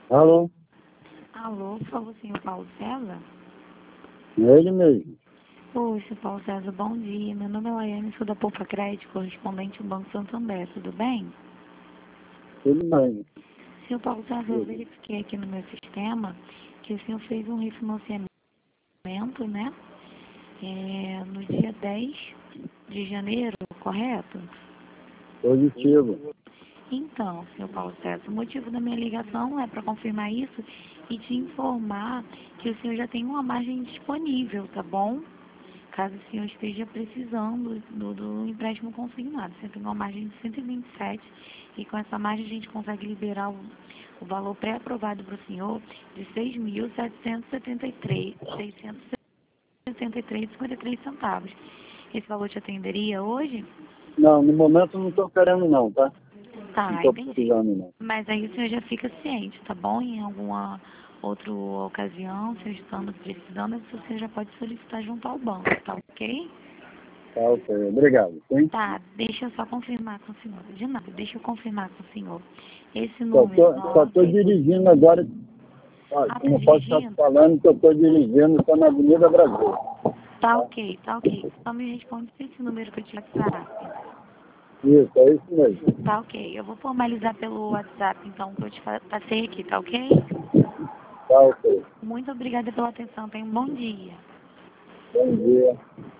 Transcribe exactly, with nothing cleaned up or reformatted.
Alô? Alô, por favor, senhor Paulo César? É ele mesmo. Poxa, Paulo César, bom dia. Meu nome é Laiane, sou da Poupa Crédito, correspondente ao Banco Santander, tudo bem? Tudo bem. Senhor Paulo César, eu verifiquei aqui no meu sistema que o senhor fez um refinanciamento, né? É, no dia dez de janeiro, correto? Positivo. Então, senhor Paulo César, o motivo da minha ligação é para confirmar isso e te informar que o senhor já tem uma margem disponível, tá bom? Caso o senhor esteja precisando do, do empréstimo consignado. Você tem uma margem de cento e vinte e sete e com essa margem a gente consegue liberar o, o valor pré-aprovado para o senhor de seis mil setecentos e setenta e três reais e cinquenta e três centavos. Esse valor te atenderia hoje? Não, no momento eu não estou querendo não, tá? Não Tá, estou entendi. precisando não. Mas aí o senhor já fica ciente, tá bom? Em alguma outra ocasião, se eu estando precisando, você já pode solicitar junto ao banco, tá ok? Tá, ok. Obrigado. Sim? Tá, deixa eu só confirmar com o senhor. De nada, deixa eu confirmar com o senhor. Esse Só número, tô, só tô nove... dirigindo agora. Ó, Ah, tá não posso estar dirigindo? falando que eu estou dirigindo, estou na Avenida Brasil. Tá ok, tá ok. Só me responde se esse número que eu te WhatsApp. Isso, é isso mesmo. Tá ok. Eu vou formalizar pelo WhatsApp, então, que eu te fa- passei aqui, tá ok? Tá, ok. Muito obrigada pela atenção. Tenha um bom dia. Bom dia.